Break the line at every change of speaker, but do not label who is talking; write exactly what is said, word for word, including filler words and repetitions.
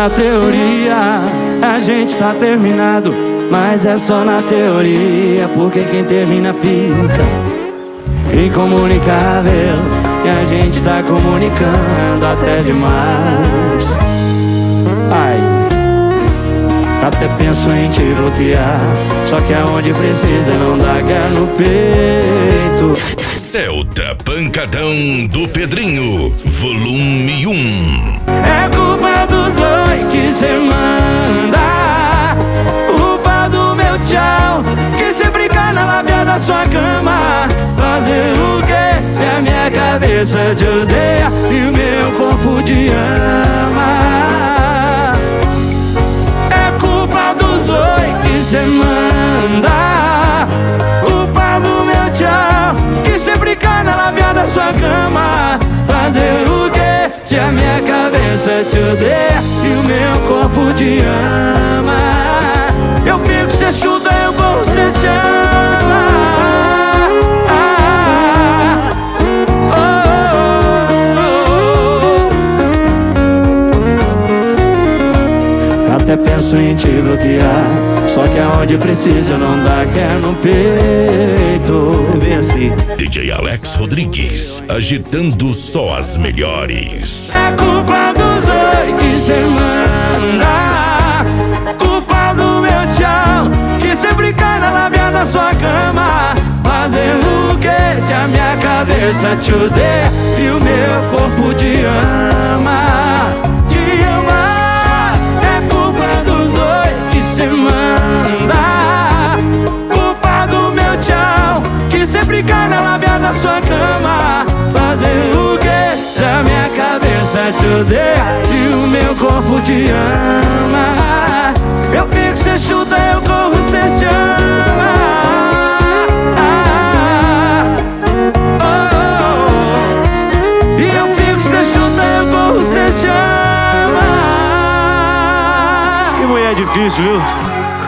na teoria, a gente tá terminado, mas é só na teoria, porque quem termina fica incomunicável. E a gente tá comunicando até demais. Ai, até penso em te bloquear, só que aonde precisa não dá guerra no peito.
Celta Pancadão do Pedrinho, volume um.
É culpa dos oi que cê manda, culpa do meu tchau que sempre cai na lábia da sua cama. Fazer o quê se a minha cabeça te odeia e o meu corpo te ama? É culpa dos oi que cê manda, culpa do meu tchau que sempre cai na lábia da sua cama. Fazer o quê se a minha cabeça te odeia e o meu corpo te ama? Eu fico, cê chuta, eu corro, cê chama. Até penso em te bloquear, só que aonde precisa não dá quer no peito. É bem assim.
D J Alex Rodrigues, agitando só as melhores.
É culpa dos oi que cê manda, culpa do meu tchau que sempre cai na lábia da sua cama. Fazendo o que se a minha cabeça te odeia e o meu corpo te ama? Te ama. Cê manda, culpa do meu tchau que sempre cai na lábia da sua cama. Fazer o quê se a minha cabeça te odeia e o meu corpo te ama? Eu fico, cê chuta, eu corro, cê chama. Ah, oh, oh. E eu fico, cê chuta, eu corro, cê chama. Que mulher difícil, viu?